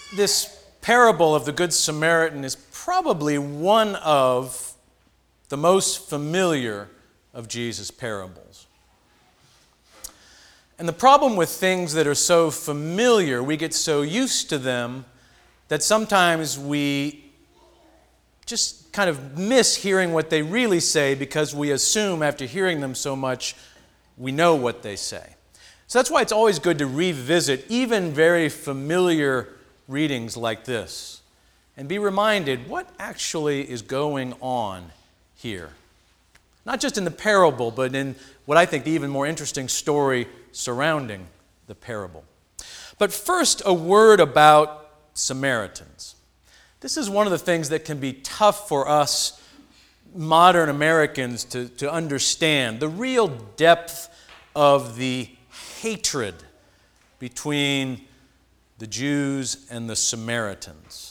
This parable of the Good Samaritan is probably one of the most familiar of Jesus' parables. And the problem with things that are so familiar, we get so used to them that sometimes we just kind of miss hearing what they really say because we assume after hearing them so much, we know what they say. So that's why it's always good to revisit even very familiar readings like this and be reminded what actually is going on here. Not just in the parable, but in what I think the even more interesting story surrounding the parable. But first, a word about Samaritans. This is one of the things that can be tough for us modern Americans to understand. The real depth of the hatred between the Jews and the Samaritans.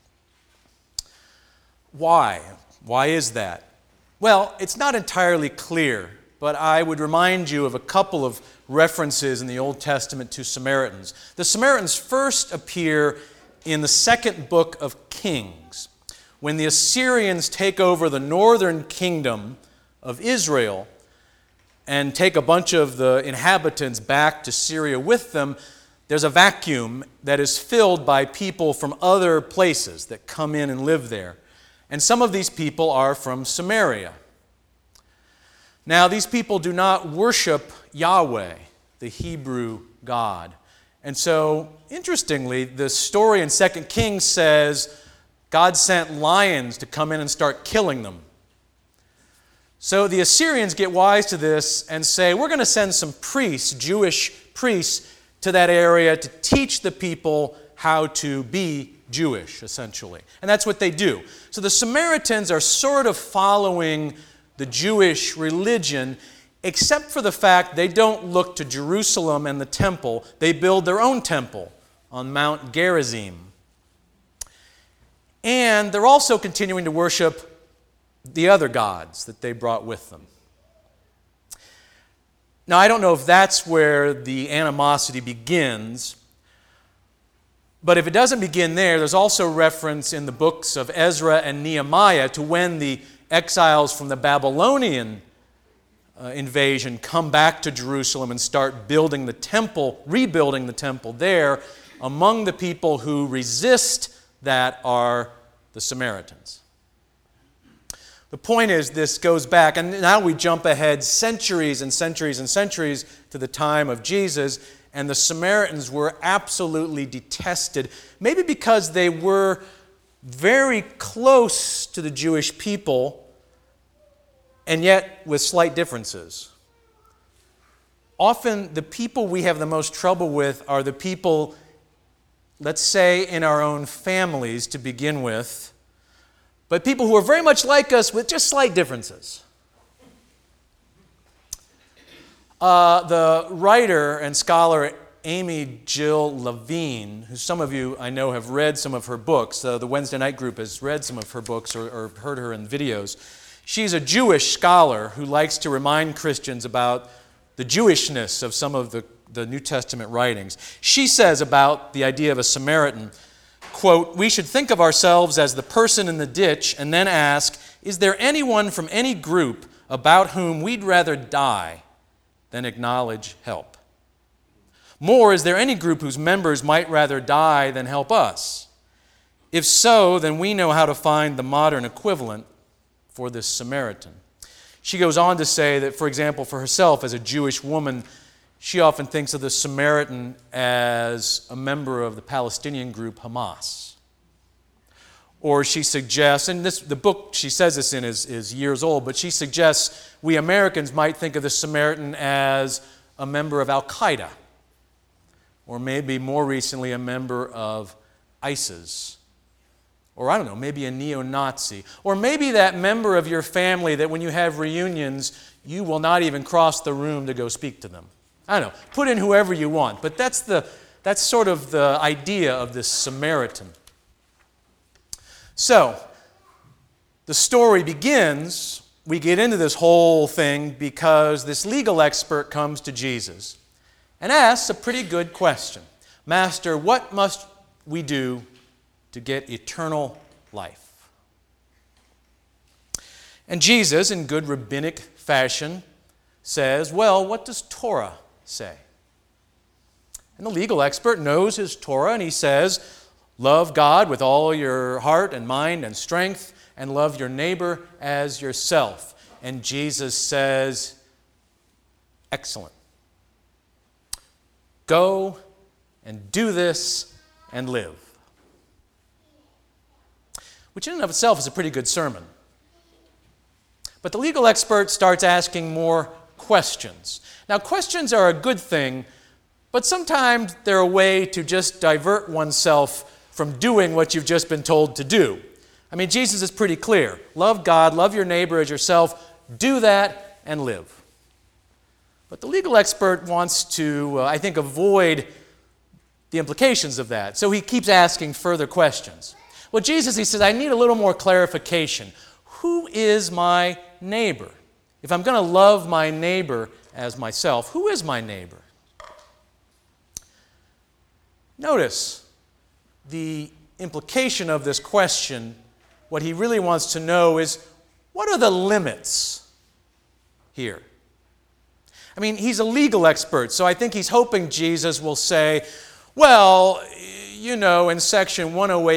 Why? Why is that? Well, it's not entirely clear, but I would remind you of a couple of references in the Old Testament to Samaritans. The Samaritans first appear in the second book of Kings, when the Assyrians take over the northern kingdom of Israel and take a bunch of the inhabitants back to Syria with them. There's a vacuum that is filled by people from other places that come in and live there. And some of these people are from Samaria. Now, these people do not worship Yahweh, the Hebrew God. And so, interestingly, the story in 2 Kings says God sent lions to come in and start killing them. So the Assyrians get wise to this and say, we're going to send some priests, Jewish priests, to that area to teach the people how to be Jewish, essentially. And that's what they do. So the Samaritans are sort of following the Jewish religion, except for the fact they don't look to Jerusalem and the temple. They build their own temple on Mount Gerizim. And they're also continuing to worship the other gods that they brought with them. Now, I don't know if that's where the animosity begins, but if it doesn't begin there, there's also reference in the books of Ezra and Nehemiah to when the exiles from the Babylonian invasion come back to Jerusalem and start building the temple, rebuilding the temple there. Among the people who resist that are the Samaritans. The point is, this goes back, and now we jump ahead centuries and centuries and centuries to the time of Jesus, and the Samaritans were absolutely detested, maybe because they were very close to the Jewish people, and yet with slight differences. Often, the people we have the most trouble with are the people, let's say, in our own families to begin with, but people who are very much like us with just slight differences. The writer and scholar Amy Jill Levine, who some of you I know have read some of her books, the Wednesday night group has read some of her books or heard her in videos. She's a Jewish scholar who likes to remind Christians about the Jewishness of some of the New Testament writings. She says about the idea of a Samaritan, quote, "We should think of ourselves as the person in the ditch and then ask, is there anyone from any group about whom we'd rather die than acknowledge help? More, is there any group whose members might rather die than help us? If so, then we know how to find the modern equivalent for this Samaritan." She goes on to say that, for example, for herself as a Jewish woman, she often thinks of the Samaritan as a member of the Palestinian group Hamas. Or she suggests, and the book she says this in is years old, but she suggests we Americans might think of the Samaritan as a member of Al-Qaeda, or maybe more recently a member of ISIS, or I don't know, maybe a neo-Nazi, or maybe that member of your family that when you have reunions, you will not even cross the room to go speak to them. I don't know, put in whoever you want, but that's sort of the idea of this Samaritan. So, the story begins, we get into this whole thing because this legal expert comes to Jesus and asks a pretty good question. Master, what must we do to get eternal life? And Jesus, in good rabbinic fashion, says, well, what does Torah say? And the legal expert knows his Torah, and he says, love God with all your heart and mind and strength, and love your neighbor as yourself. And Jesus says, excellent. Go and do this and live. Which in and of itself is a pretty good sermon. But the legal expert starts asking more questions. Now, questions are a good thing, but sometimes they're a way to just divert oneself from doing what you've just been told to do. I mean, Jesus is pretty clear. Love God, love your neighbor as yourself, do that, and live. But the legal expert wants to, I think, avoid the implications of that. So he keeps asking further questions. Well, Jesus, he says, I need a little more clarification. Who is my neighbor? If I'm going to love my neighbor as myself, who is my neighbor? Notice the implication of this question. What he really wants to know is, what are the limits here? I mean, he's a legal expert, so I think he's hoping Jesus will say, well, you know, in section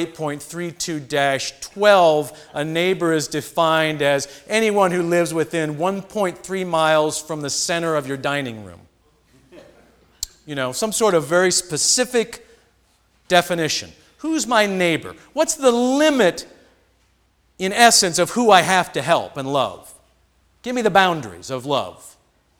108.32-12, a neighbor is defined as anyone who lives within 1.3 miles from the center of your dining room. You know, some sort of very specific definition. Who's my neighbor? What's the limit, in essence, of who I have to help and love? Give me the boundaries of love.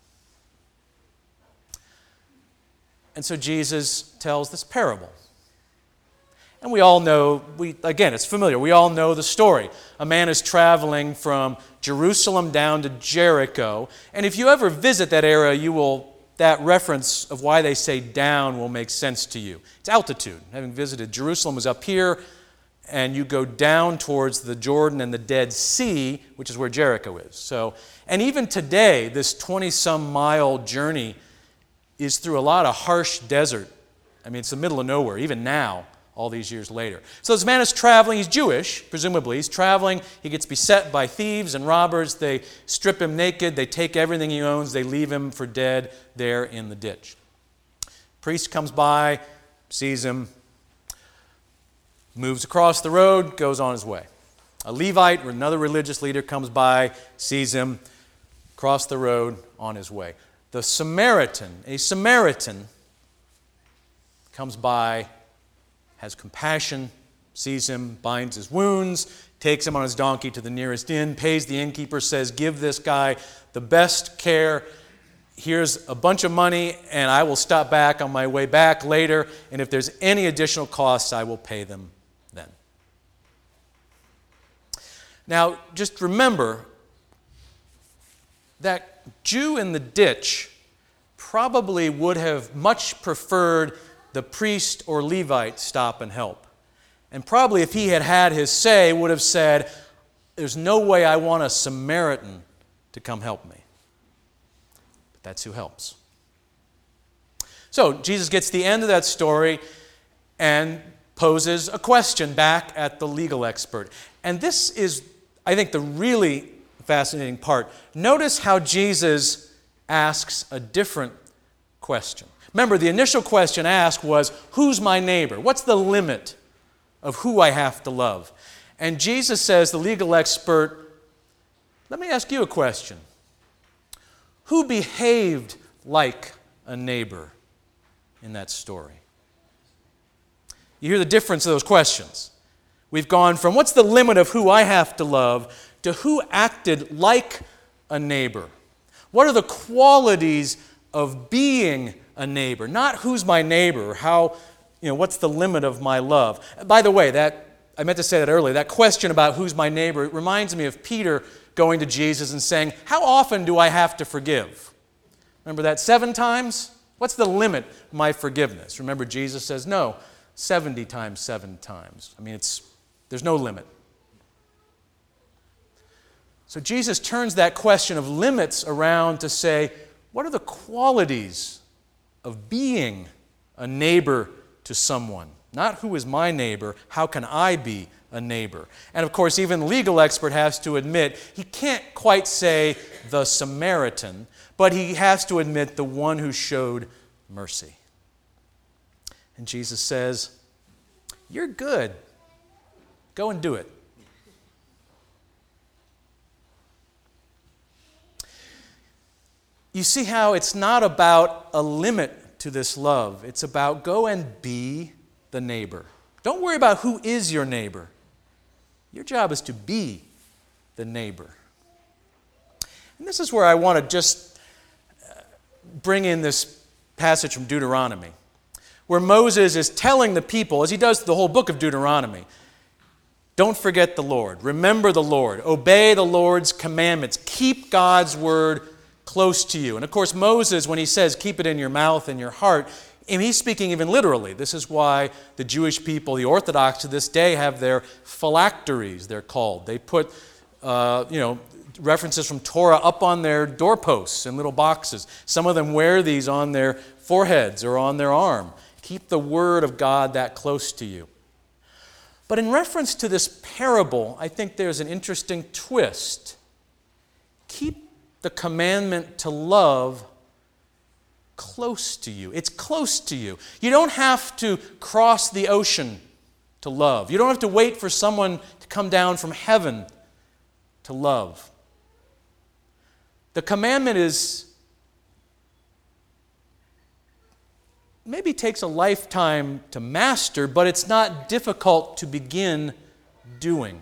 And so Jesus tells this parable. And we all know, again, it's familiar. We all know the story. A man is traveling from Jerusalem down to Jericho. And if you ever visit that area, that reference of why they say down will make sense to you. It's altitude. Having visited, Jerusalem was up here, and you go down towards the Jordan and the Dead Sea, which is where Jericho is. And even today, this 20-some mile journey is through a lot of harsh desert. I mean, it's the middle of nowhere, even now, all these years later. So this man is traveling. He's Jewish, presumably. He's traveling. He gets beset by thieves and robbers. They strip him naked. They take everything he owns. They leave him for dead there in the ditch. Priest comes by, sees him, moves across the road, goes on his way. A Levite, or another religious leader, comes by, sees him, across the road, on his way. A Samaritan, comes by, has compassion, sees him, binds his wounds, takes him on his donkey to the nearest inn, pays the innkeeper, says, give this guy the best care. Here's a bunch of money, and I will stop back on my way back later, and if there's any additional costs, I will pay them then. Now, just remember, that Jew in the ditch probably would have much preferred the priest or Levite stop and help. And probably if he had had his say, would have said, there's no way I want a Samaritan to come help me. But that's who helps. So Jesus gets to the end of that story and poses a question back at the legal expert. And this is, I think, the really fascinating part. Notice how Jesus asks a different question. Remember, the initial question asked was, who's my neighbor? What's the limit of who I have to love? And Jesus says, the legal expert, let me ask you a question. Who behaved like a neighbor in that story? You hear the difference of those questions. We've gone from what's the limit of who I have to love to who acted like a neighbor. What are the qualities of being a neighbor? Not who's my neighbor, what's the limit of my love? By the way, I meant to say that earlier, that question about who's my neighbor, it reminds me of Peter going to Jesus and saying, how often do I have to forgive? Remember that 7 times? What's the limit of my forgiveness? Remember, Jesus says, no, 70 times 7 times. I mean, there's no limit. So Jesus turns that question of limits around to say, what are the qualities of being a neighbor to someone? Not who is my neighbor, how can I be a neighbor? And of course, even the legal expert has to admit he can't quite say the Samaritan, but he has to admit the one who showed mercy. And Jesus says, "You're good. Go and do it." You see how it's not about a limit to this love. It's about go and be the neighbor. Don't worry about who is your neighbor. Your job is to be the neighbor. And this is where I want to just bring in this passage from Deuteronomy, where Moses is telling the people, as he does the whole book of Deuteronomy, don't forget the Lord. Remember the Lord. Obey the Lord's commandments. Keep God's word close to you. And of course, Moses, when he says keep it in your mouth and your heart, and he's speaking even literally. This is why the Jewish people, the Orthodox to this day, have their phylacteries, they're called. They put, references from Torah up on their doorposts in little boxes. Some of them wear these on their foreheads or on their arm. Keep the word of God that close to you. But in reference to this parable, I think there's an interesting twist. Keep the commandment to love close to you. It's close to you. You don't have to cross the ocean to love. You don't have to wait for someone to come down from heaven to love. The commandment maybe takes a lifetime to master, but it's not difficult to begin doing.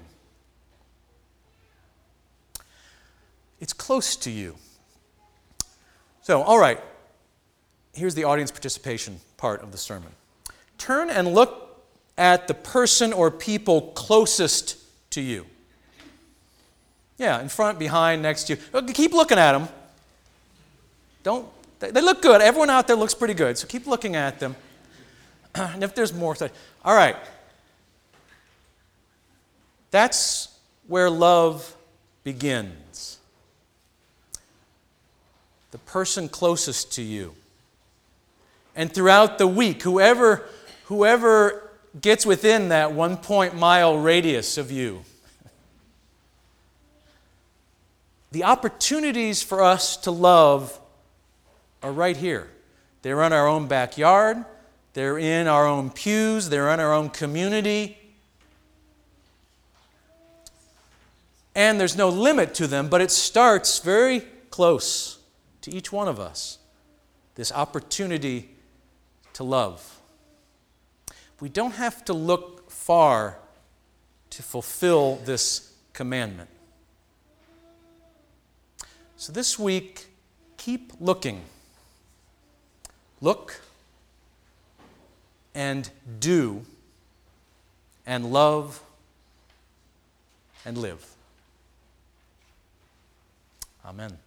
It's close to you. So, all right. Here's the audience participation part of the sermon. Turn and look at the person or people closest to you. Yeah, in front, behind, next to you. Keep looking at them. They look good. Everyone out there looks pretty good, so keep looking at them. And if there's more, all right. That's where love begins. The person closest to you. And throughout the week, whoever gets within that 1-mile radius of you, the opportunities for us to love are right here. They're in our own backyard. They're in our own pews. They're in our own community. And there's no limit to them, but it starts very close to each one of us. This opportunity to love. We don't have to look far to fulfill this commandment. So this week, keep looking. Look and do and love and live. Amen.